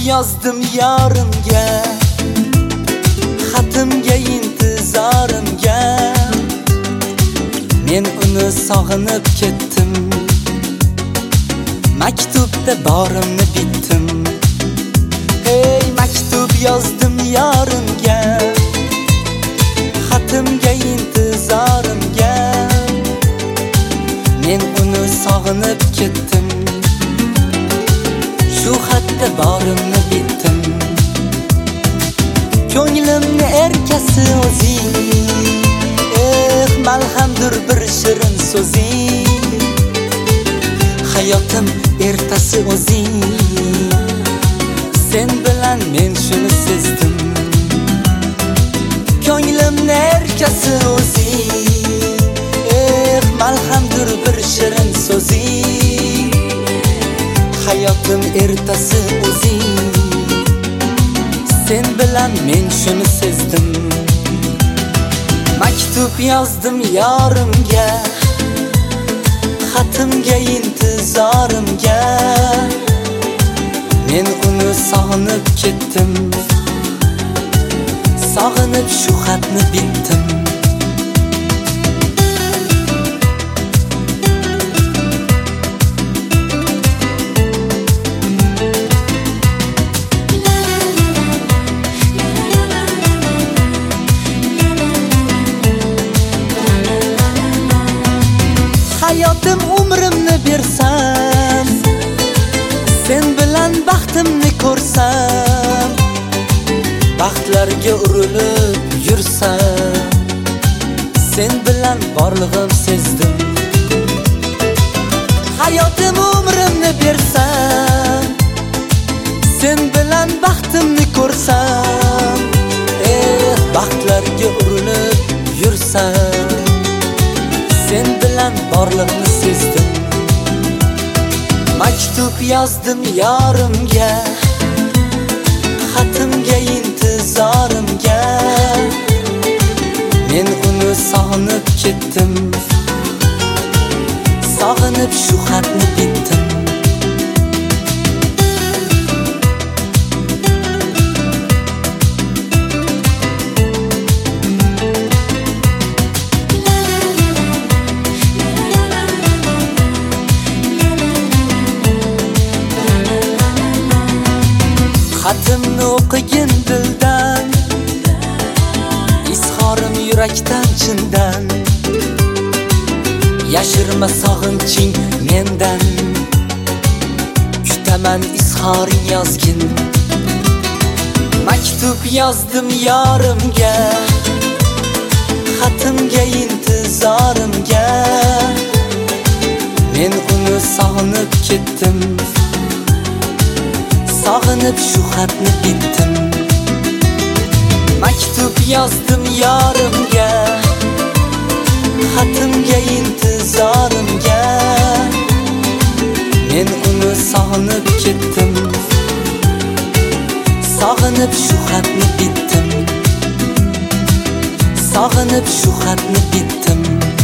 yozdim yorimga, xatimga intizorimga. Men uni sog'inib ketdim, maktubda borimni bitdim. Hey, maktub yozdim yorimga, xatimga intizorimga. Men uni sog'inib ketdim, shu xatda borimni bitdim. Ko'nglimni erkasi o'zing, malhamdir bir shirin so'zing. Hayotim ertasi o'zing, sen bilan men shuni sezdim. Ko'nglimni erkasi o'zing, malhamdir bir shirin so'zing. Hayotim ertasi o'zing, sen bilan men shuni sezdim. Maktub yozdim yorimga, xatimga intizorimga. Men uni sog'inib ketdim, sog'inib shu xatni bitdim. Hayotim umrimni bersam, sen bilan baxtimni ko'rsam. Baxtlarga urilib yursam, sen bilan borlig'im sezdim. Hayotim umrimni bersam, sen bilan baxtimni ko'rsam. Baxtlarga urilib yursam, sen bilan borlig'ini sezdim. Maktub yozdim yorimga, xatimga intizorimga. Men uni sog'inib ketdim, sog'inib shu xatni bitdim. Xatimni o'qigin dildan, izhorim yurakdan chindan. Yashirma sog'inching mendan, kutaman izhoring yozgin. Maktub yozdim yorimga, xatimga intizorimga. Men uni sog'inib ketdim, sog'inib shu xatni bitdim. Maktub yozdim yorimga, xatimga intizorimga. Men uni sog'inib ketdim, sog'inib shu xatni bitdim. Sog'inib shu xatni bitdim.